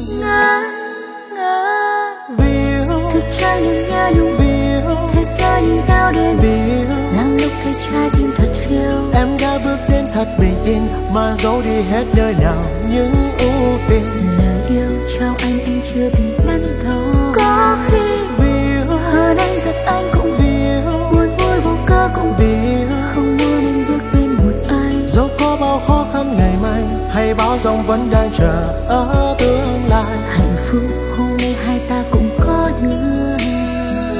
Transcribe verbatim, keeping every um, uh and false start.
ngỡ ngỡ Viu thực trái niềm nhớ nhung Viu thế giới nhìn tao đến Viu làm lúc thấy trái tim thật phiêu. Em đã bước đến thật bình yên mà giấu đi hết nơi nào những ưu phiền. Lời yêu trao anh anh chưa từng đắn đo. Có khi Viu hơn anh giận anh cũng Viu buồn vui vô cớ cũng Viu không muốn anh bước bên một ai. Dẫu có bao khó khăn ngày mai hay bão giông vẫn đang chờ ơi.